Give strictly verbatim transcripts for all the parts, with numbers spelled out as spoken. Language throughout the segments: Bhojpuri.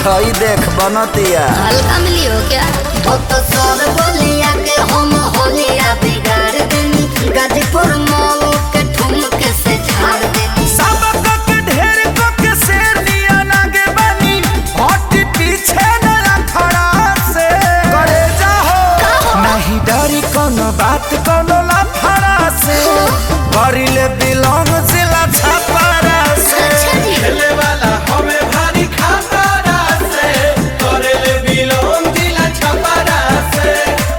हई देख बनतिया हल्का मिली हो क्या? तो तो सर बोलिया के हम होलिया बिगाड़ देनी गाजीपुर मॉल के ठुमके से झाड़ देनी सबक के ढेर को के शेर लिया लागे बनी हट पीछे न खड़ा से करे जाओ नहीं डरी कोनो बात कोनो लफड़ा से करिले बिलोंग जिला छपरा से अच्छा जी। खेले वाला हमें भारी खतरा से करेले बिलोंग जिला छपरा से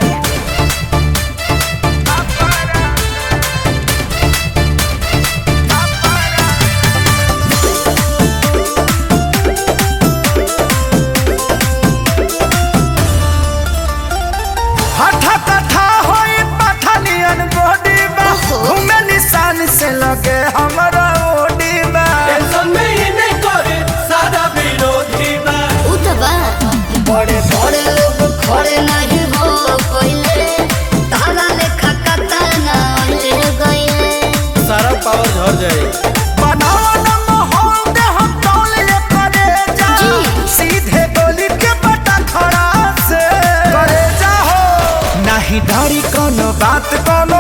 हठा कथा होई पठानियन बॉडी बा घूमे निशान से लगे हमरा ओडी बा टेंशन में ही नहीं करे सादा विरोधी बा उतबा बड़े बड़े लोग खड़े नहीं हो कोइले तारा लेखा कतना ले गइले सारा पावर झड़ जाए बनावा न माहौल दे हम टोल ले करे जा जी। सीधे गोली के बटा खड़ा से करे जा हो नहीं डरी कोनो बात कोनो